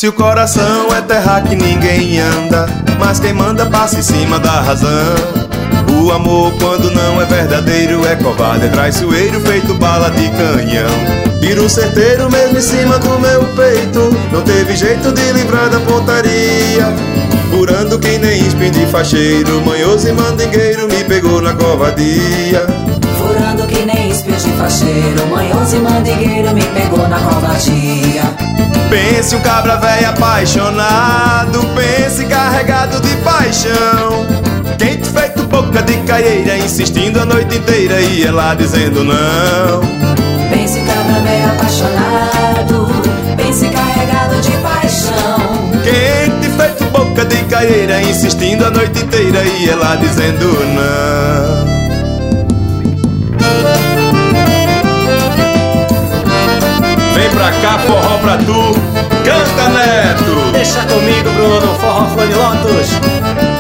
Se o coração é terra que ninguém anda, mas quem manda passa em cima da razão. O amor quando não é verdadeiro é covarde, é traiçoeiro feito bala de canhão. Tiro certeiro mesmo em cima do meu peito, não teve jeito de livrar da pontaria. Furando que nem espinho de facheiro, manhoso e mandingueiro me pegou na covardia. Furando que nem espinho de facheiro, manhoso e mandingueiro me pegou na covardia. Pense um cabra velho apaixonado, pense carregado de paixão. Quente feito boca de caieira, insistindo a noite inteira e ela dizendo não. Pense cabra velho apaixonado, pense carregado de paixão. Quente feito boca de caieira, insistindo a noite inteira e ela dizendo não. Vem pra cá, forró pra tu, canta Neto. Deixa comigo, Bruno, forró flor de lótus.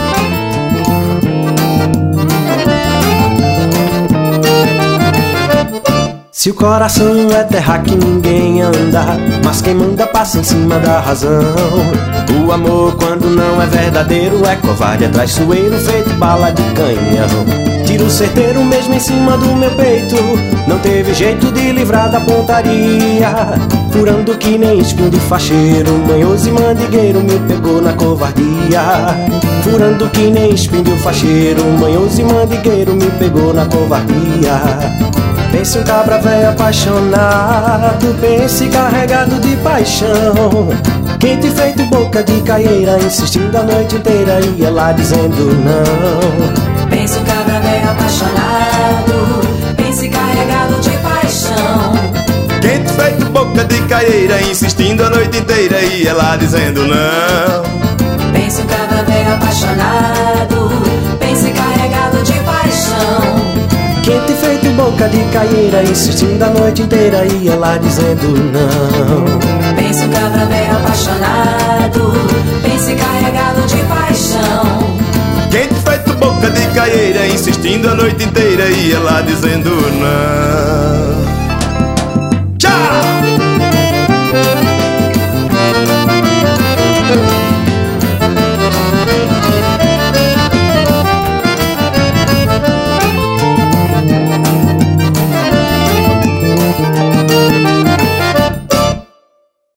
Se o coração é terra que ninguém anda, mas quem manda passa em cima da razão. O amor quando não é verdadeiro é covarde, é traiçoeiro feito bala de canhão. Tiro certeiro mesmo em cima do meu peito, não teve jeito de livrar da pontaria. Furando que nem espinho de facheiro, manhoso e mandingueiro me pegou na covardia. Furando que nem espinho de facheiro, manhoso e mandingueiro me pegou na covardia. Pense um cabra velho apaixonado, pense carregado de paixão. Quente feito boca de caieira, insistindo a noite inteira e ela dizendo não. Pense um cabra velho apaixonado, pense carregado de paixão. Quente feito boca de caieira, insistindo a noite inteira e ela dizendo não. Pense um cabra velho apaixonado, pense carregado de paixão. Quente feito boca de caieira, insistindo a noite inteira e ela dizendo não. Pense um cabra velho apaixonado, pense carregado de paixão. Quente feito boca de caieira, insistindo a noite inteira e ela dizendo não.